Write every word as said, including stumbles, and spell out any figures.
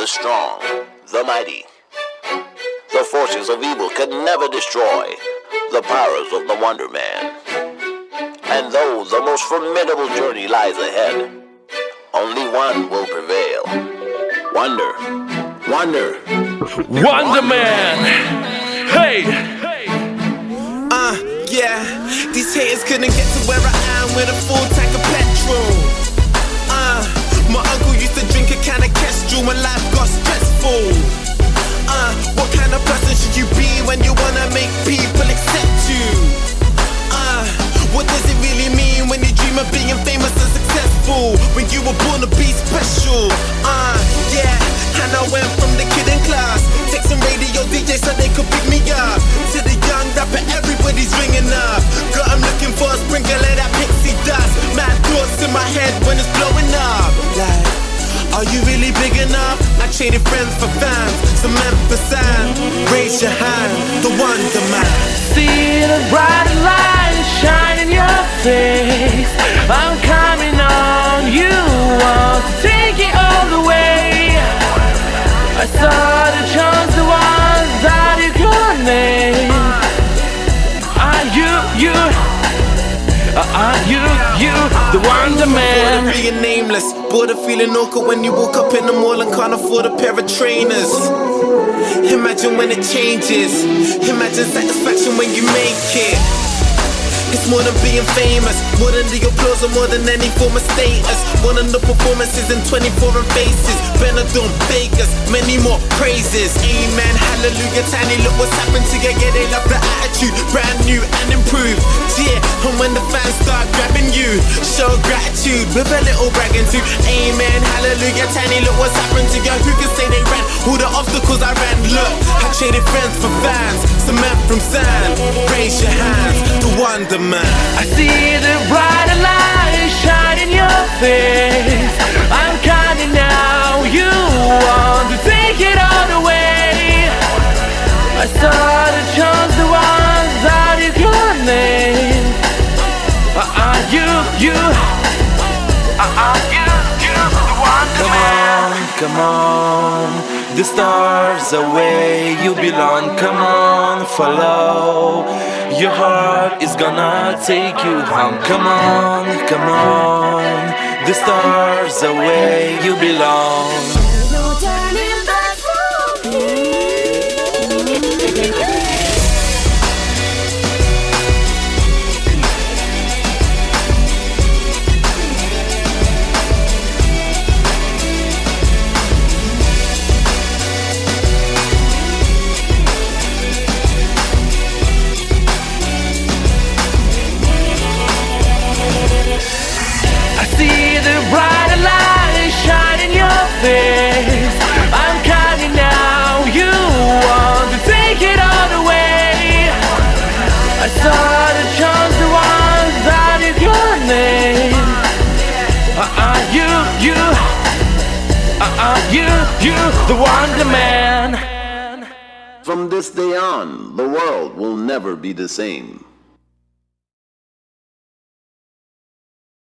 the strong, the mighty. The forces of evil could never destroy the powers of the Wonder Man. And though the most formidable journey lies ahead, only one will prevail. Wonder. Wonder. Wonder Man! Hey! Uh, yeah. These haters couldn't get to where I am with a full tank of petrol. Uh, my uncle used to drink a can of Kestrel when life got stressful. Uh, what kind of person should you be when you wanna make people accept you? Uh, what does it really mean when you dream of being famous and successful? When you were born to be special? Uh, yeah. And I went from the kid in class, texting radio D Js so they could pick me up, to the young rapper everybody's ringing up. Got 'em looking for a sprinkle of that pixie dust. Mad thoughts in my head when it's blowing up. Like, are you really big enough? I traded friends for fans, some ampersand. Raise your hand, the Wonder Man. See the bright light shine in your face. I'm coming on, you want to take it all the way. I saw the chance, the ones that you could name. Are you, you, are you, you, the Wonder Man? Bored of being nameless, bored of feeling awkward when you woke up in the mall and can't afford a pair of trainers. Imagine when it changes, imagine satisfaction when you make it. It's more than being famous, more than the applause or more than any form of status. One of the performances in twenty-four faces, Benidorm, Vegas, many more praises. Amen, hallelujah, tiny look what's happened to you. Yeah, they love the attitude, brand new and improved. Yeah, and when the fans start grabbing you, show gratitude with a little bragging too. Amen, hallelujah, tiny look what's happened to you. Who can say they ran all the obstacles I ran? Look, I traded friends for fans, some man from sand. Raise your hands, the Wonder Man. I see the brighter light shine in your face. I'm counting now, you want to take it all away. I saw the chance, the ones that you could name. Are you, you, are you, you, the Wonder Man? Come on, the stars are where you belong. Come on, follow. Your heart is gonna take you home. Come on, come on. The stars are where you belong. There's no turning back for me. See the brighter light shine in your face. I'm counting now, you want to take it all away. I saw the chance, the ones that you could name. Are you, you, are you, you, the Wonder Man? From this day on, the world will never be the same.